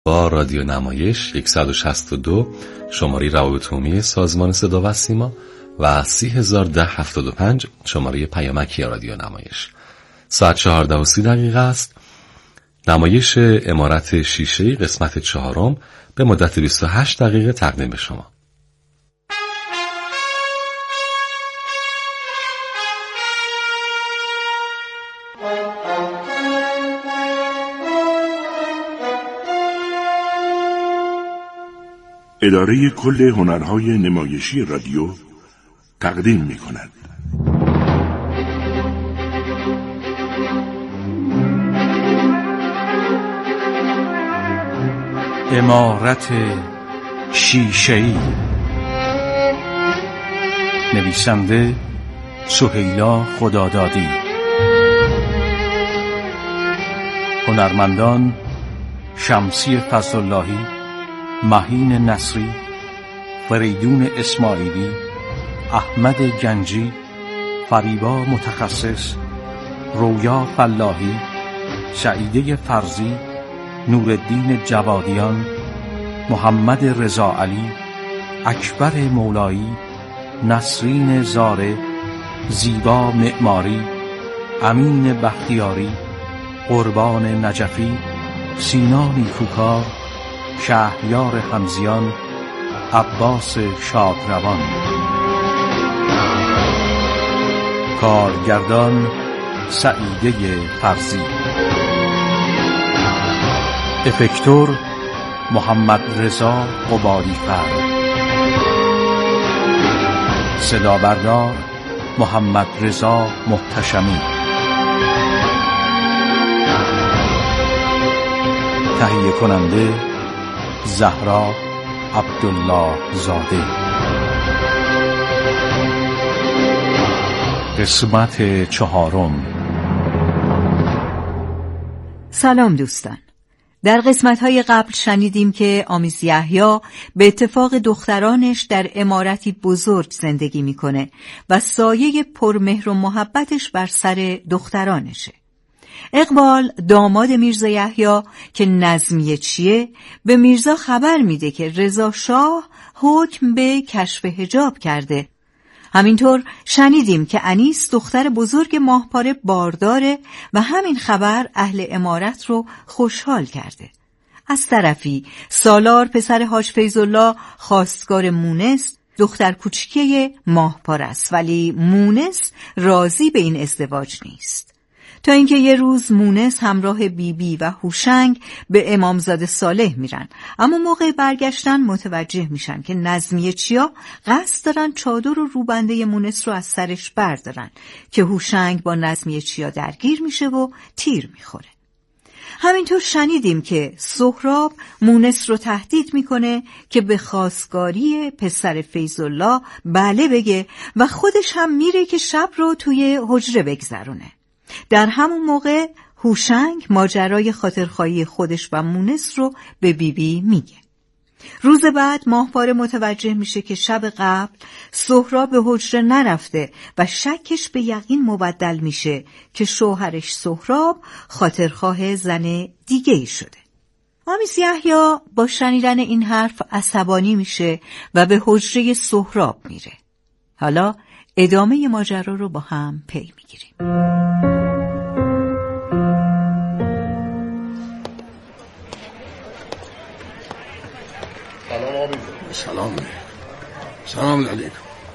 با رادیو نمایش 162 شماره روابط عمومی سازمان صدا و سیما و 301075 شماره پیامکی رادیو نمایش. ساعت 14:30 است. نمایش عمارت شیشه‌ای قسمت 4 به مدت 28 دقیقه تقدیم به شما. اداره کل هنرهای نمایشی رادیو تقدیم می کند. عمارت شیشه‌ای. نویسنده سهیلا خدادادی. هنرمندان شمسی فضل‌اللهی، مهین نصری، فریدون اسماعیلی، احمد گنجی، فریبا متخصص، رویا فلاحی، سعیده فرزی، نورالدین جوادیان، محمد رضا علی، اکبر مولایی، نسرین زاره، زیبا معماری، امین بختیاری، قربان نجفی، سینا نیکوکار، شهریار حمزیان، عباس شادروان. کارگردان سعیده فرزی. افکتور محمد رضا قبالی‌فر. صدا بردار محمد رضا محتشمی. تهیه کننده زهرا عبدالله زاده. قسمت 4. سلام دوستان. در قسمت‌های قبل شنیدیم که آمیز یحیی به اتفاق دخترانش در عمارتی بزرگ زندگی میکنه و سایه پرمهر و محبتش بر سر دخترانشه. اقبال داماد میرزا یحیی که نظمیه چیه به میرزا خبر میده که رضا شاه حکم به کشف حجاب کرده. همینطور شنیدیم که انیس دختر بزرگ ماهپاره بارداره و همین خبر اهل عمارت رو خوشحال کرده. از طرفی سالار پسر حاج فیض‌الله خواستگار مونس دختر کوچیکه ماهپاره است، ولی مونس راضی به این ازدواج نیست. تا اینکه یه روز مونس همراه بیبی و هوشنگ به امامزاده صالح میرن، اما موقع برگشتن متوجه میشن که نظمیه چیا قصد دارن چادر و روبنده مونس رو از سرش بردارن که هوشنگ با نظمیه چیا درگیر میشه و تیر میخوره. همینطور شنیدیم که سهراب مونس رو تهدید میکنه که به خواستگاری پسر فیض‌الله بله بگه و خودش هم میره که شب رو توی حجره بگذرونه. در همون موقع هوشنگ ماجرای خاطرخواهی خودش و مونس رو به بیبی میگه. روز بعد ماهپاره متوجه میشه که شب قبل سهراب به حجره نرفته و شکش به یقین مبدل میشه که شوهرش سهراب خاطرخواه زن دیگه‌ای شده. آمیز یحیی با شنیدن این حرف عصبانی میشه و به حجره سهراب میره. حالا ادامه ماجرا رو با هم پی میگیریم. سلام علیکم.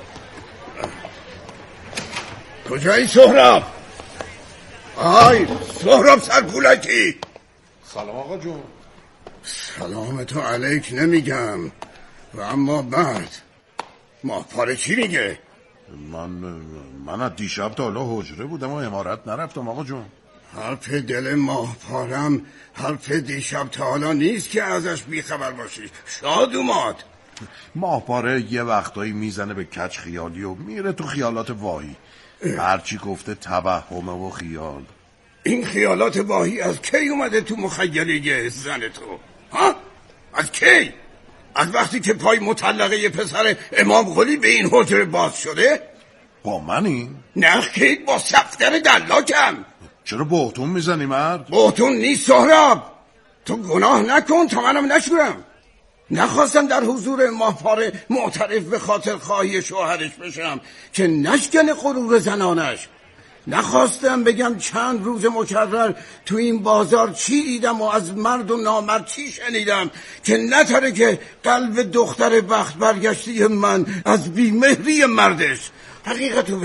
کجایی سهراب؟ آی سهراب سرپولکی. سلام آقا جون. سلام تو علیک نمیگم و اما بعد ماهپاره چی میگه؟ من از دیشب تا حالا حجره بودم و عمارت نرفتم آقا جون. حرف دل ماهپارم حرف دیشب تا حالا نیست که ازش بیخبر باشی. شاد اومد. ماهپاره یه وقتایی میزنه به کج خیالی و میره تو خیالات واهی. هرچی گفته توهمه و خیال. این خیالات واهی از کی اومده تو مخیله زن تو؟ ها؟ از کی؟ از وقتی که پای مطلقه یه پسر امام قلی به این حجره باز شده؟ با منی؟ نه خیلی با صفدر دلاکم. چرا بهتون میزنی مرد؟ بهتون نیست سهراب. تو گناه نکن تا منم نشورم. نخواستم در حضور ماهپاره معترف به خاطر خواهی شوهرش بشم که نشکن غرور زنانش. نخواستم بگم چند روز مکرر تو این بازار چی دیدم و از مرد و نامرد چی شنیدم که نتره که قلب دختر بخت برگشتی من از بیمهری مردش. حقیقتو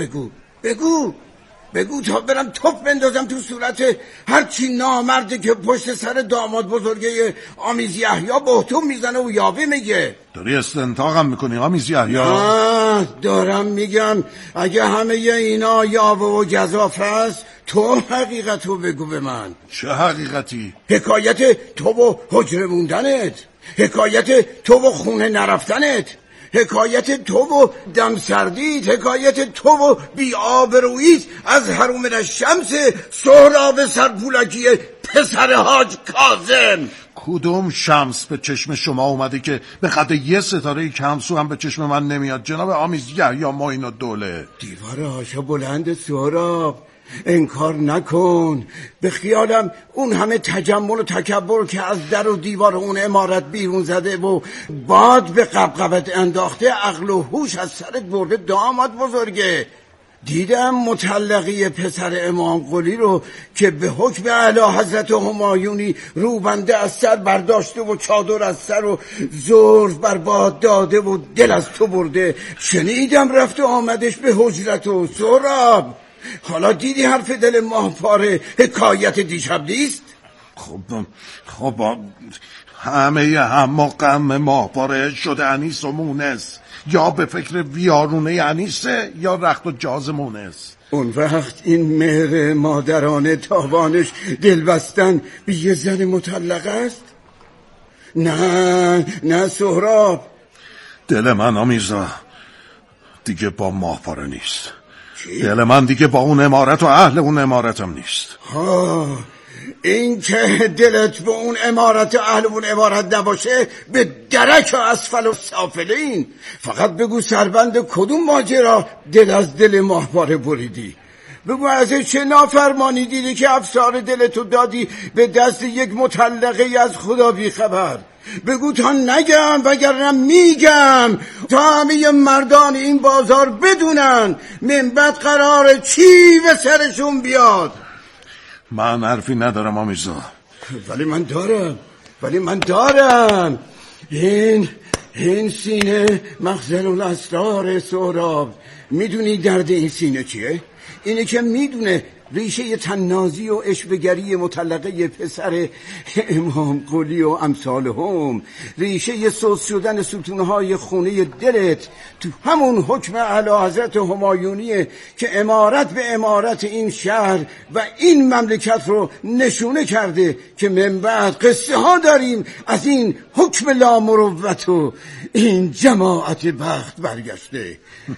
بگو تا برم توپ بندازم تو صورت هرچی نامرده که پشت سر داماد بزرگه آمیز یحیی بهتون میزنه و یاوه میگه. داری استنطاقم میکنی آمیز یحیی؟ دارم میگم اگه همه اینا یاوه و گزاف است، تو حقیقتو بگو به من. چه حقیقتی؟ حکایت تو و حجره موندنت، حکایت تو و خونه نرفتنت، حکایت تو و دم سردیت، حکایت تو و بی آبروییت از حروم الشمس سهراب سرپولکی پسر حاج کاظم. کدوم شمس به چشم شما اومده که به خاطر یه ستاره کمسو هم به چشم من نمیاد جناب آمیز یحیی معین الدوله؟ دیوار هاشا بلند سهراب، انکار نکن. به خیالم اون همه تجمل و تکبر که از در و دیوار اون عمارت بیرون زده و باد به قبقبت انداخته، عقل و هوش از سرت برده داماد بزرگه. دیدم مطلقی پسر امام قلی رو که به حکم اعلی حضرت همایونی روبنده از سر برداشته و چادر از سر و زرف بر باد داده و دل از تو برده. شنیدم رفت و آمدش به حجرت و سهراب. حالا دیدی حرف دل ماهپاره حکایت دیشب نیست؟ خب همه هم و غم ماهپاره شده انیس و مونس، یا به فکر ویارونه انیسه یا رخت و جاز مونس. اون وقت این مهر مادرانه تاوانش دل بستن به یه زن مطلقه است؟ نه سهراب. دل من آمیزا دیگه با ماهپاره نیست. دل من دیگه با اون عمارت و اهل اون عمارتم نیست. این که دلت به اون عمارت و اهل اون عمارت نباشه به درک و اسفل و سافلین. فقط بگو سربند کدوم ماجرا دل از دل ماهپاره بریدی؟ بگو از چه نافرمانی دیدی که افسار دلتو دادی به دست یک مطلقه از خدا بی خبر؟ بگو تا نگم وگرنه میگم تا همه مردان این بازار بدونن من بعد قراره چی به سرشون بیاد. من حرفی ندارم آمیزا. ولی من دارم. این سینه مخزن الاسرار سهراب. میدونی درد این سینه چیه؟ اینه که میدونه ریشه تنازی و عشوه‌گری مطلقه پسر امام قلی و امثالهم، ریشه سوس شدن ستونهای خونه دلت تو همون حکم اعلی حضرت همایونیه که امارت به امارت این شهر و این مملکت رو نشونه کرده که من بعد قصه ها داریم از این حکم لامروت و این جماعت بخت برگشته.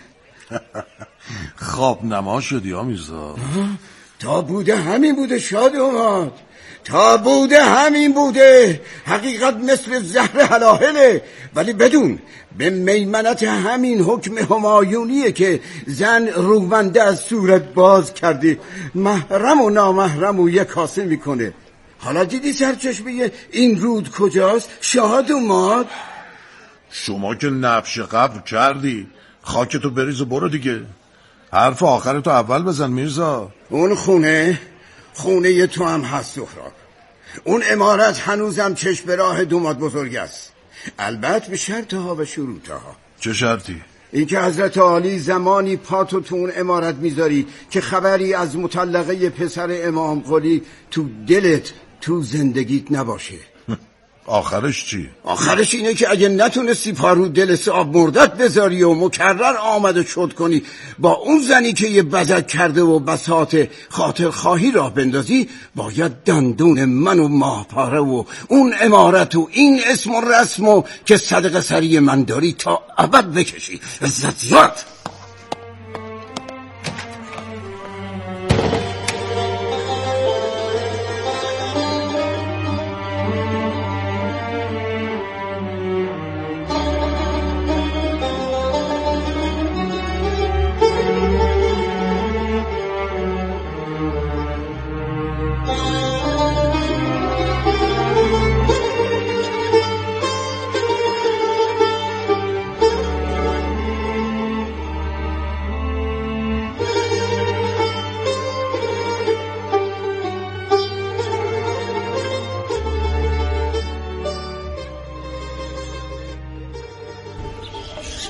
خواب نما شدی آمیزا. تا بوده همین بوده شاد اومد. تا بوده همین بوده. حقیقت مثل زهر حلاهله. ولی بدون به میمنت همین حکم همایونیه که زن روبنده از صورت باز کرده، محرم و نامحرم و یک کاسه میکنه. حالا دیدی سرچشمه این رود کجاست؟ شاد اومد. شما که نبش قبل کردی، خاکتو بریز و برو دیگه. حرف آخرتو اول بزن میرزا. اون خونه تو هم هست سهراب. اون عمارت هنوزم چشم به راه دوماد بزرگ است، البته به شرطها و شروطها. چه شرطی؟ این که حضرت عالی زمانی پاتو تو اون عمارت میذاری که خبری از مطلقه پسر امام قلی تو دلت تو زندگیت نباشه. آخرش چی؟ آخرش اینه که اگه نتونستی پارو دل صاحب مردت بذاری و مکرر آمده شد کنی با اون زنی که یه بزک کرده و بساط خاطر خواهی راه بندازی، باید دندون من و ماهپاره و اون عمارت و این اسم و رسم و که صدقه سری من داری تا ابد بکشی. عزت زیاد.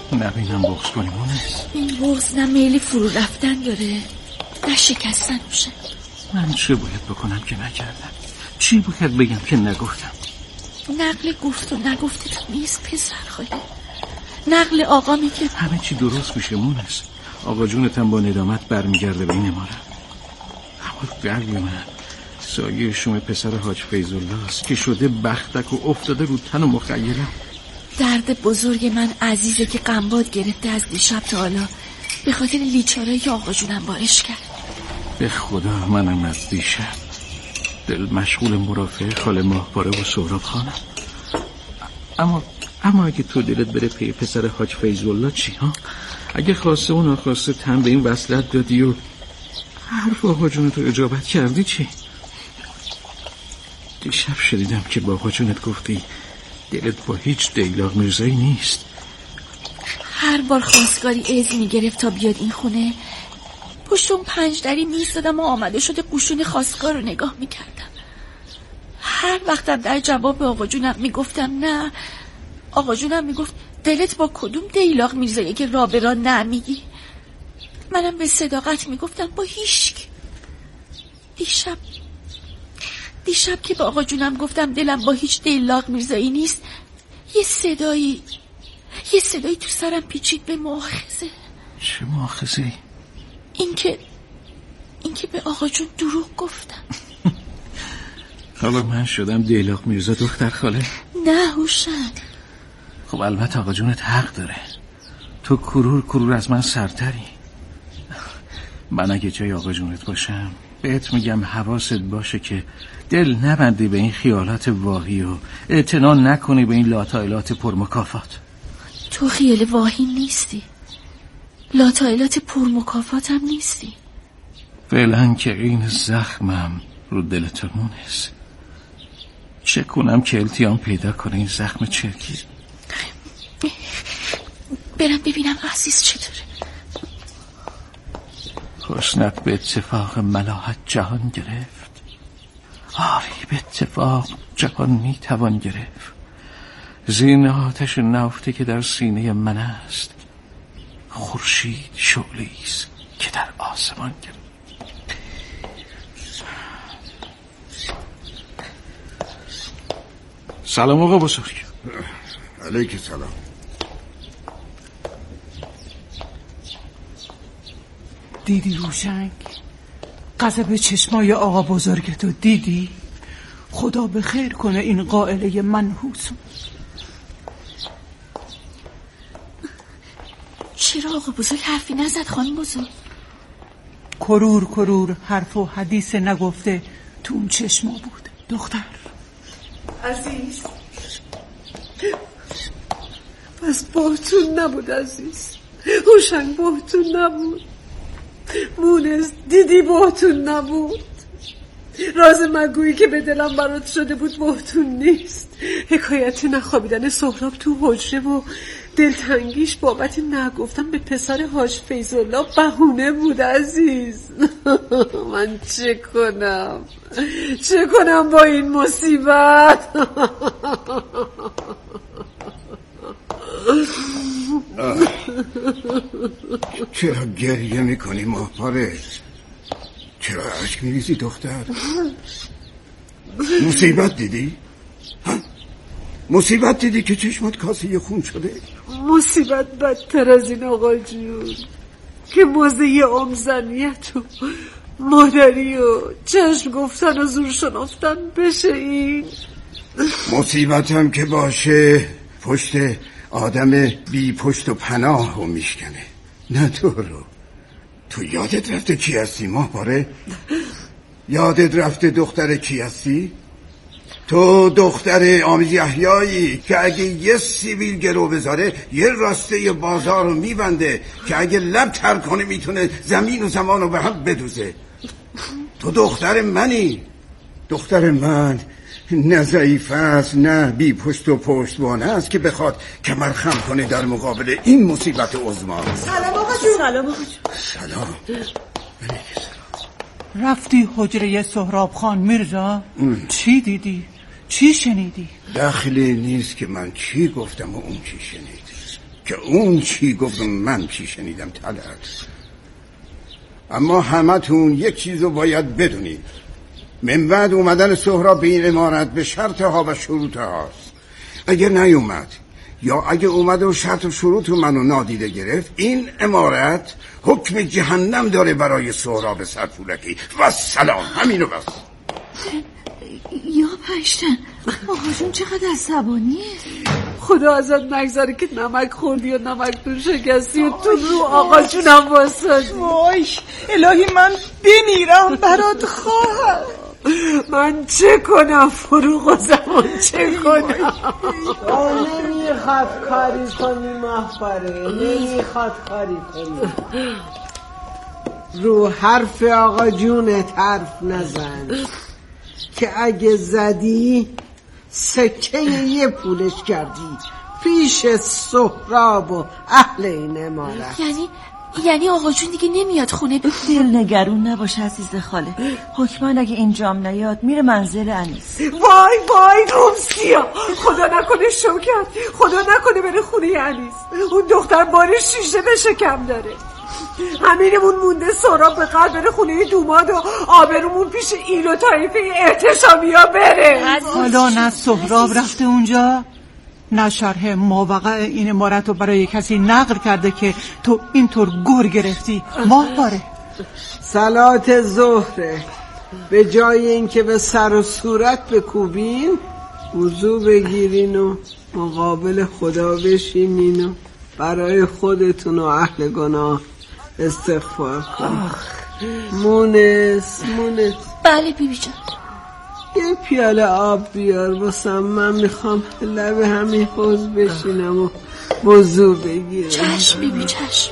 نبینم بغض کنی مونس. این بغض نه میل فرو رفتن داره نه شکستن میشه. من چه باید بکنم که نکردم؟ چی باید بگم که نگفتم؟ نقل گفت و نگفته تو نیست پسر خاله. نقل آقا میگه همه چی درست میشه مونس. آقا جونتم با ندامت برمیگرده به این امارت. اما قلب من سایه شوم پسر حاج فیض‌الله است که شده بختک و افتاده رو تن و مخیلم. درد بزرگ من عزیزه که قنباد گرفته از دیشب تا حالا به خاطر لیچارایی که آقا جونم بارش کرد. به خدا منم از دیشب دل مشغول مرافعه خاله ماهواره و سهراب خانم. اما اگه تو دلت بره پی پسر حاج فیض‌الله چی ها؟ اگه خواسته و ناخواسته تن به این وصلت دادی و حرف آقا جونت رو اجابت کردی چی؟ دیشب شدیدم که با آقا جونت گفتی دلت با هیچ دیلاق میرزایی نیست. هر بار خواستگاری از میگرفت تا بیاد این خونه پشت اون پنجدری میستادم و آمده شده قشون خواستگار رو نگاه میکردم. هر وقتم در جواب آقا جونم میگفتم نه، آقا جونم میگفت دلت با کدوم دیلاق میرزایی که را به را نمیگی؟ منم به صداقت میگفتم با هیچکی. دیشب که با آقا جونم گفتم دلم با هیچ دیلاق میرزایی نیست، یه صدایی تو سرم پیچید به مؤاخذه. چه مؤاخذه‌ای؟ اینکه به آقا جون دروغ گفتم. حالا من شدم دیلاق میرزا دختر خاله؟ نه هوشنگ. خب البته آقا جونت حق داره. تو کرور از من سرتری. من اگه جای آقا جونت باشم بهت میگم حواست باشه که دل نبندی به این خیالات واهی و اعتنا نکنی به این لاتایلات پرمکافات. تو خیال واهی نیستی، لاتایلات پرمکافات هم نیستی. فعلا که این زخمم رو دل تو مونس. چه کنم که التیام پیدا کنه این زخم چرکی؟ برم ببینم عزیز چطوره. حسنت به اتفاق ملاحت جهان گرفت. آری به اتفاق جهان میتوان گرفت. زین آتش نفتی که در سینه من است خورشید شعله‌ای است که در آسمان گرفت. سلام آقا بزرگ. علیک سلام. دیدی روشنگ؟ غضب چشمای آقا بزرگتو دیدی؟ خدا به خیر کنه این قائله منحوسو. چرا آقا بزرگ حرفی نزد خانم بزرگ؟ کرور حرف و حدیث نگفته تو اون چشما بود دختر عزیز. پس باهاتون نبود عزیز. روشنگ باهاتون نبود. مونس دیدی باهاتون نبود. راز مگویی که به دلم برات شده بود باهاتون نیست. حکایت نخوابیدن سهراب تو حجره و دلتنگیش بابت نگفتم به پسر حاج فیض‌الله بهونه بود عزیز. من چه کنم با این مصیبت؟ چرا گریه میکنی ماهواره؟ چرا اشک میریزی دختر؟ مصیبت دیدی؟ مصیبت دیدی که چشمات کاسه خون شده؟ مصیبت بدتر از این آقا جون که موزه عمزنیت و مادری و چشم گفتن و زور شنفتن بشه. این مصیبت هم که باشه پشت آدم بی پشت و پناه رو میشکنه. نه تو یادت رفته کی هستی ماهواره؟ یادت رفته دختر کی هستی؟ تو دختر آمیز یحیایی که اگه یه سیبیل گرو بذاره یه راسته بازار رو میبنده، که اگه لب تر کنه میتونه زمین و زمان رو به هم بدوزه. تو دختر منی. دختر من نه ضعیف است نه بی پشت و پشتوانه است که بخواد کمر خم کنه در مقابل این مصیبت عظما. سلام آقا جون. سلام آقا جون. سلام. رفتی حجره سهراب خان میرزا؟ چی دیدی؟ چی شنیدی؟ دخلی نیست که من چی گفتم و اون چی شنید. که اون چی گفت من چی شنیدم طلعت. اما همتون یک چیزو باید بدونید، من بعد اومدن سهراب به این عمارت به شرطها و شروطهاست. اگه نیومد یا اگه اومد و شرط و شروط منو نادیده گرفت، این عمارت حکم جهنم داره برای سهراب سرفولکی و سلام. همینو بس. یا پشتن آقا جون چقدر عصبانیه. خدا ازت نگذاره که نمک خوردی و نمک تو شکستی و تو رو آقا جونم واسادی. وای الهی من بمیرم برات خواهر. من چه کنم فروغ و زمان، چه کنم؟ نمیخواد کاری کنی محفره، نمیخواد کاری کنی. رو حرف آقا جونت حرف نزن که اگه زدی سکه یه پولش کردی پیش سهراب و اهل این عمارت. یعنی آقا جون دیگه نمیاد خونه؟ دل نگرون نباش عزیز خاله، حکمان اگه اینجام نیاد میره منزل انیس. وای رومسیا، خدا نکنه شوکت، خدا نکنه بره خونه انیس. اون دختر بار شیشه به شکم داره. همینمون مونده سهراب به قدر بره خونه دوماد و آبرومون پیش این و طایفه احتشامیا بره. حالا نه سهراب رفته اونجا، نه شرح ماوقع این عمارت رو برای کسی نقل کرده که تو اینطور گر گرفتی. ماهواره صلات ظهره، به جای اینکه به سر و صورت بکوبین وضو بگیرین و مقابل خدا بشینین و برای خودتون و اهل گناه استغفار کنین. مونس بله بیبی جان. یه پیاله آب بیار واسم، من میخوام لب همین حوض بشینم و وضو بگیرم. چشم بیبی چشم.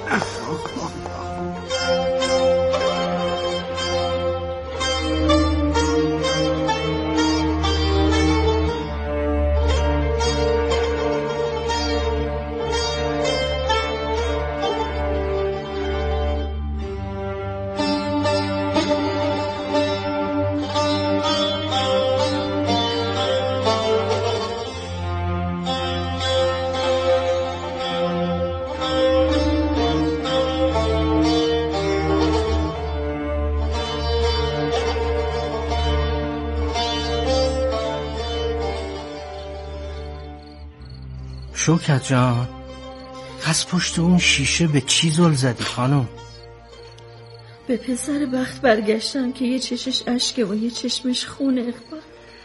شوکت جان، از پشت اون شیشه به چی زل زدی خانم؟ به پسر بخت برگشتم که یه چشش اشکه و یه چشمش خونه. اقبال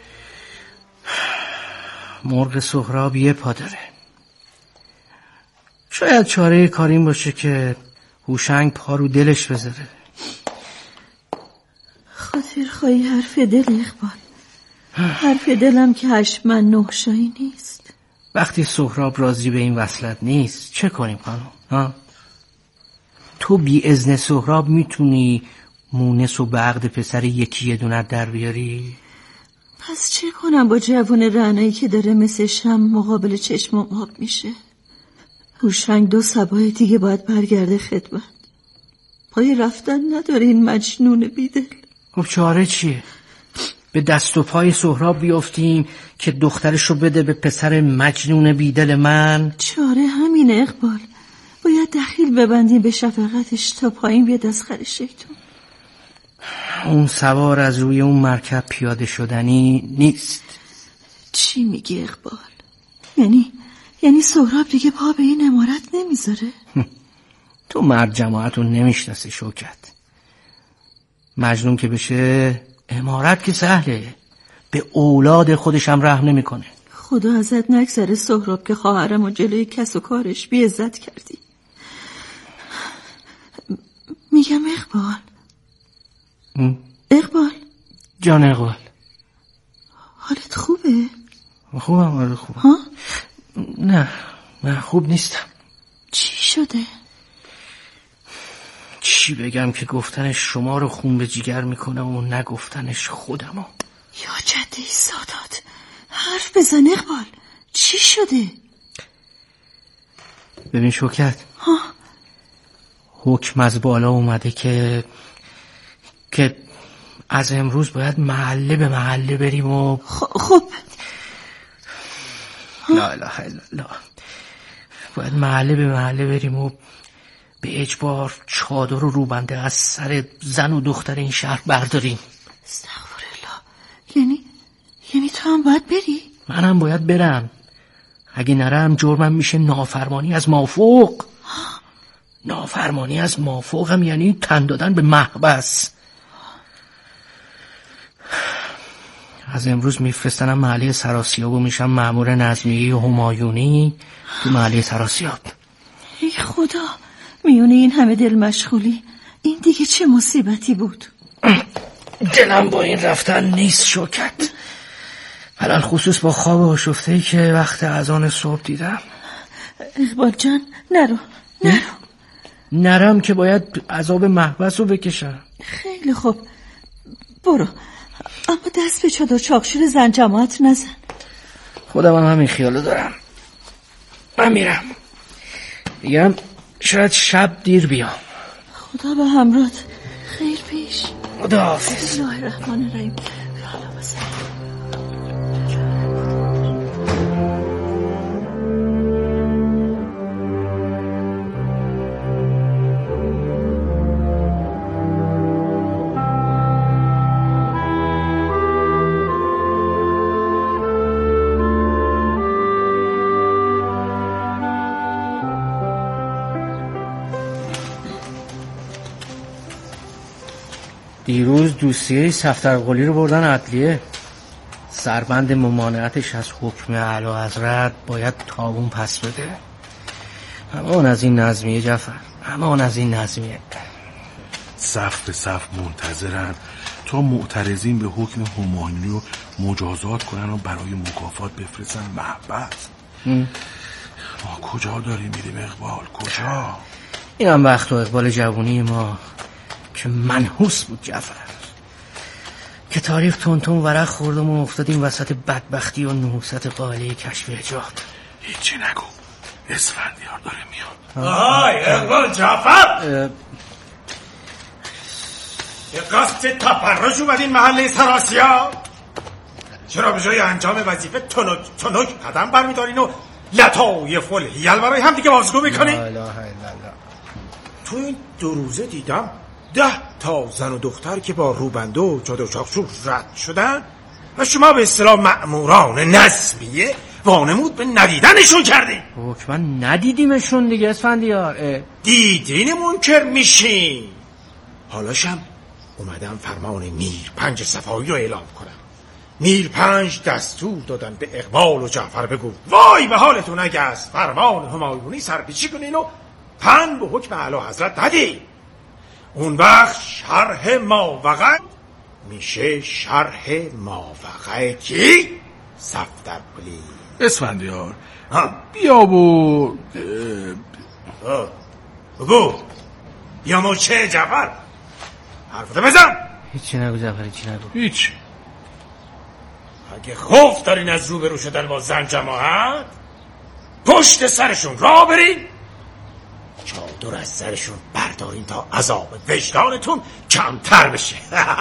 مرغ سهراب یه پا داره. شاید چاره کار این باشه که هوشنگ پا رو دلش بذاره. خاطر خواهی حرف دل اقبال، حرف دلم که 8 من 9 شایی نیست. وقتی سهراب راضی به این وصلت نیست چه کنیم خانم؟ تو بی اذن سهراب میتونی مونس و به عقد پسر یکی یه دونت در بیاری؟ پس چه کنم با جوان رعنایی که داره مثل شم مقابل چشمم آب میشه؟ هوشنگ 2 صباح دیگه باید برگرده خدمت. پای رفتن نداره این مجنون بیدل. خب چاره چیه؟ به دست و پای سهراب بیافتیم که دخترشو بده به پسر مجنون بیدل من؟ چاره همینه اقبال، باید دخیل ببندیم به شفقتش تا پایین بیاد از خر شیطون. اون سوار از روی اون مرکب پیاده شدنی نیست. چی میگی اقبال؟ یعنی سهراب دیگه پا به این عمارت نمیذاره؟ تو مرد جماعت رو نمیشناسی شوکت. مجنون که بشه عمارت که سهله، به اولاد خودش هم رحم نمیکنه. خدا ازت نگذره سهراب که خواهرم و جلوی کس و کارش بی عزت کردی. میگم اقبال جان اقبال، حالت خوبه؟ خوبم. خوبم. ها؟ نه خوب نیستم. چی شده؟ چی بگم که گفتنش شما رو خون به جیگر میکنه و نگفتنش خودمو. یا جدی سادات، حرف بزن اقبال، چی شده؟ ببین شوکت، حکم از بالا اومده که از امروز باید محله به محله بریم و خب لا اله الا الله. باید محله به محله بریم و به اجبار چادر و روبنده از سر زن و دختر این شهر برداریم. استغفرالله. یعنی تو هم باید بری؟ منم باید برم. اگه نرم جرمم میشه نافرمانی از مافوق. نافرمانی از مافوق هم یعنی تن دادن به محبس. از امروز میفرستنم محله سراسیاب و میشم مأمور نظمیه همایونی تو محله سراسیاب. ای خدا، میونه این همه دل مشغولی این دیگه چه مصیبتی بود؟ دلم با این رفتن نیست شوکت، علل خصوص با خواب آشفته‌ای که وقت اذان صبح دیدم. اقبال جان نرو. نرم که باید عذاب محبس رو بکشم. خیلی خوب برو، اما دست به چادر چاقشور زن جماعت نزن. خودم هم همین خیالو دارم. من میرم، میگم شاید شب دیر بیام. خدا به همراهت. خیر پیش. خداحافظ. بسم الله الرحمن الرحیم. دیروز دوسیه صفدرقلی رو بردن عدلیه. سربند ممانعتش از حکم اعلیحضرت باید تاون پس بده. امان از این نظمیه جعفر، امان از این نظمیه. صف به صف منتظرن تا معترضین به حکم همایونی رو مجازات کنن و برای مکافات بفرستن محبس. ما کجا داریم میریم اقبال؟ کجا؟ این هم وقت و اقبال جوانی ما که منحوس بود جعفر، که تاریخ تونتون ورق خوردم و افتادیم وسط بدبختی و نحوست قائله کشف حجاب. هیچی نگو، اسفندیار داره میاد. آهای اقبال جعفر، به قصد تفرج اومدین محله سراسیاب؟ چرا به جای انجام وظیفه تنک قدم برمیدارین و لطایف الحیل برای هم دیگه بازگو میکنین؟ لا اله الا الله. تو این 2 روزه دیدم 10 تا زن و دختر که با روبنده و چادر چاقشور رد شدن و شما به اصطلاح مأموران نظمیه وانمود به ندیدنشون کردین. حکما ندیدیمشون دیگه اسفندیار. دیدین منکر میشین. حالاشم اومدم فرمان میر 5 صفایی رو اعلام کنم. میر 5 دستور دادن به اقبال و جعفر بگو وای به حالتون اگه از فرمان همایونی سرپیچی کنین و پن به حکم اعلیحضرت ندین. اون وقت شرح ماوقع میشه شرح ماوقع کی؟ صفدرقلی. اسفندیار بیا و بگو بیا و چه جعفر؟ حرفتو بزن. هیچی نگو جعفر، هیچی نگو. هیچ. اگه خوف دارین از روبرو شدن با زن جماعت پشت سرشون راه برین، چادر از سرشون بردارین تا عذاب وجدانتون کمتر بشه.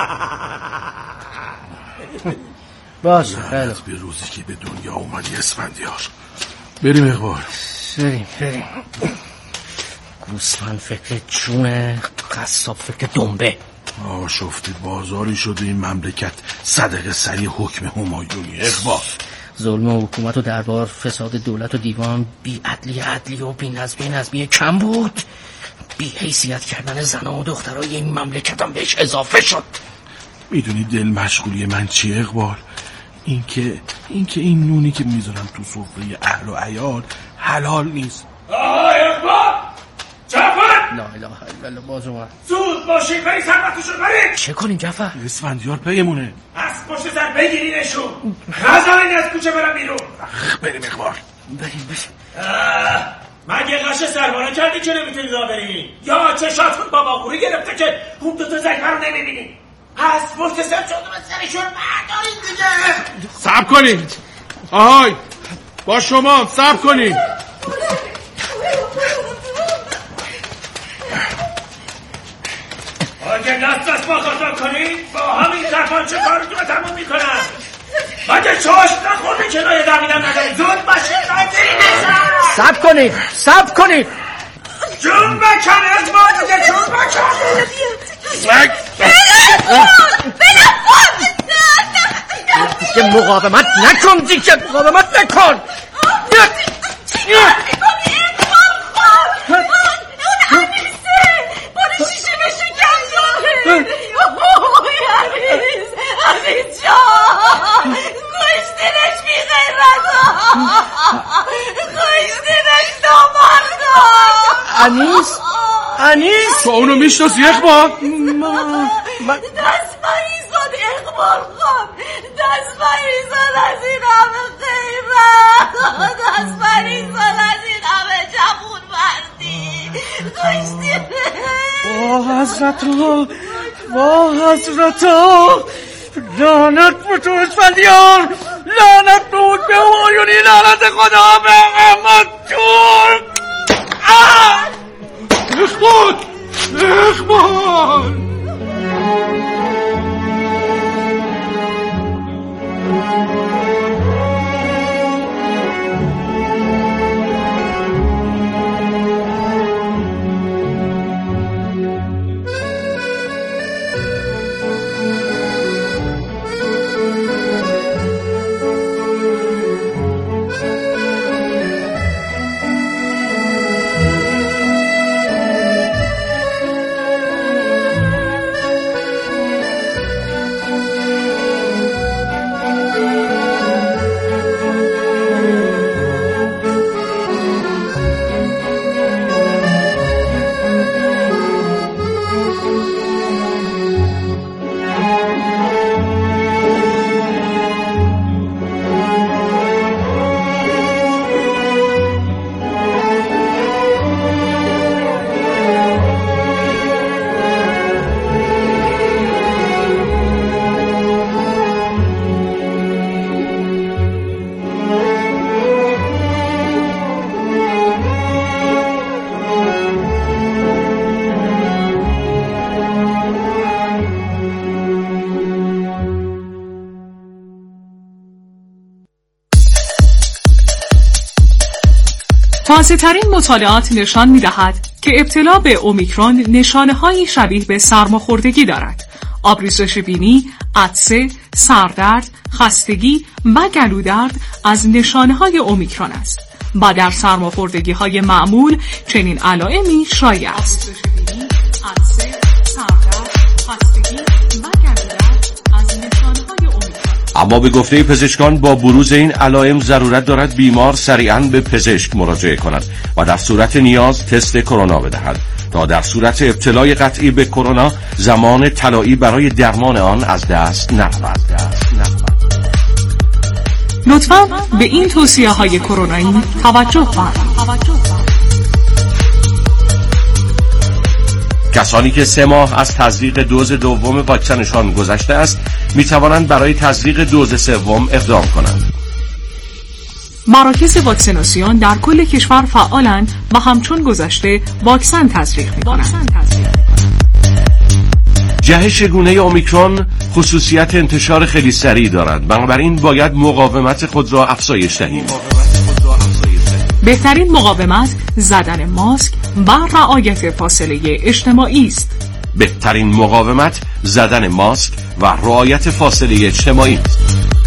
باشه خیلی به روزی که به دنیا اومدی اسفندیار. بریم اقبال. بریم. گوسفند فکر جونه، قصاب فکر دنبه. آشفته بازاری شده این مملکت صدقه سری حکم همایونی اقبال. ظلم و حکومت و دربار، فساد دولت و دیوان، بی عدلی و بی نظمی کم بود. بی حیثیت کردن زن و دخترای این مملکت هم بهش اضافه شد. میدونی دل مشغولی من چیه اقبال؟ اینکه این نونی که میذارم تو سفره اهل و عیال حلال نیست. اقبال جعفر، لا اله الا الله. باز اومد. زود باشین برید ثروتشون برید. چه کنیم جعفر؟ اسفندیار پیمونه. از پشت سر بگیرینشون، نذارین از کوچه برم بیرون. بریم اقبال. بریم. مگه قش سربانه کردی که نمیتونی راه برین؟ یا چشاتون بابا خوری گرفته که اون 2 تا زکر رو نمیبینین؟ از پشت سر چادر از سرشون بردارین دیگه. صبر کنین. آهای با شما صبر کنین. اگه نست ما خطا کنین با همین زفان چه کارتون رو تموم میکنم. مگه چاشت نخورده کنایه دقیدم نداری. زود باشید باید برین. صبر کنید جون بکن ادوارد دیگه جون بکن دیگه مقاومت نکن انیس تو اونو میشناسی اقبال؟ دست مریضان اقبال خان، دست مریضان از این همه خیرم، دست مریضان از این همه جمون مردی کشتی. با حضرتا لعنت به تو اسفندیار، لعنت بود به همایونی، لعنت خدا به احمد ترک. اقبال تازه‌ترین مطالعات نشان می‌دهد که ابتلا به اومیکرون نشانه‌هایی شبیه به سرماخوردگی دارد. آبریزش بینی، عطسه، سردرد، خستگی و گلودرد از نشانه‌های اومیکرون است. و در سرماخوردگی‌های معمول چنین علائمی شایع است. اما به گفته پزشکان با بروز این علائم ضرورت دارد بیمار سریعاً به پزشک مراجعه کند و در صورت نیاز تست کرونا بدهد تا در صورت ابتلای قطعی به کرونا زمان طلایی برای درمان آن از دست نرود. لطفاً به این توصیه‌های کرونایی توجه کنید. کسانی که 3 ماه از تزریق دوز دوم واکسنشان گذشته است می توانند برای تزریق دوز سوم اقدام کنند. مراکز واکسیناسیون در کل کشور فعالند و همچون گذشته واکسن تزریق می کنند. جهش گونه اومیکرون خصوصیت انتشار خیلی سریع دارد، بنابراین باید مقاومت خود را افزایش دهیم. بهترین مقاومت زدن ماسک و رعایت فاصله اجتماعی است. بهترین مقاومت زدن ماسک و رعایت فاصله اجتماعی است.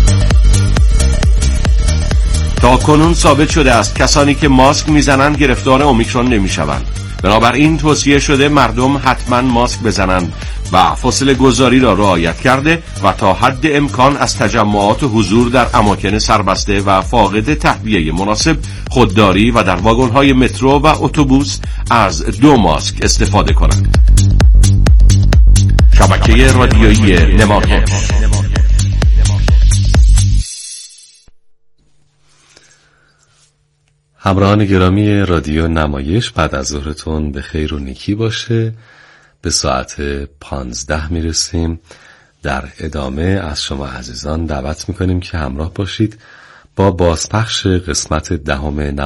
تا کنون ثابت شده است کسانی که ماسک میزنند گرفتار اومیکرون نمیشوند. بنابراین توصیه شده مردم حتما ماسک بزنند و فاصله گذاری را رعایت کرده و تا حد امکان از تجمعات و حضور در اماکن سربسته و فاقد تهویه مناسب خودداری و در واگن‌های مترو و اتوبوس از 2 ماسک استفاده کنند. شبکه رادیویی نمایش. همراهان گرامی رادیو نمایش، بعد از ظهرتون به خیر و نیکی باشه. به ساعت 15 میرسیم. در ادامه از شما عزیزان دعوت میکنیم که همراه باشید با بازپخش قسمت 10